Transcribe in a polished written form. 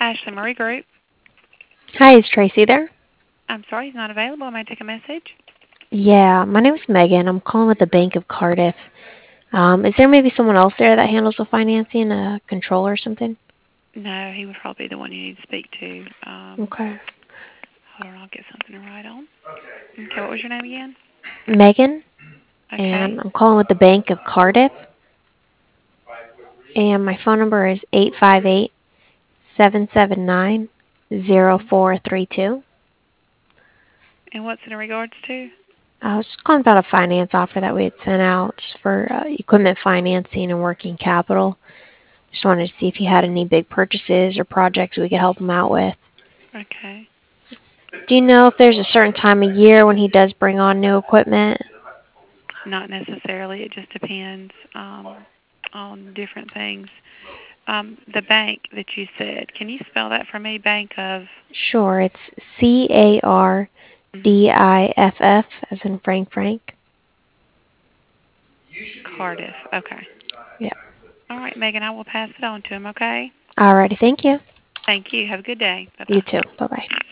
Ashley Murray Group. Hi, is Tracy there? I'm sorry, he's not available. May I take a message? Yeah, my name is Megan. I'm calling with the Bank of Cardiff. Is there maybe someone else there that handles the financing, a controller or something? No, he would probably be the one you need to speak to. Okay. Hold on, I'll get something to write on. Okay, what was your name again? Megan, Okay. and I'm calling with the Bank of Cardiff, and my phone number is 858-779-0432. And what's it in regards to? I was just calling about a finance offer that we had sent out just for equipment financing and working capital. Just wanted to see if you had any big purchases or projects we could help him out with. Okay. Do you know if there's a certain time of year when he does bring on new equipment? Not necessarily. It just depends on different things. The bank that you said, can you spell that for me? Bank of Sure, it's Cardiff, mhm, as in Frank Frank. Cardiff. Okay. Yeah. All right, Megan, I will pass it on to him, okay? Alrighty, thank you. Thank you. Have a good day. You Bye-bye. too. Bye bye.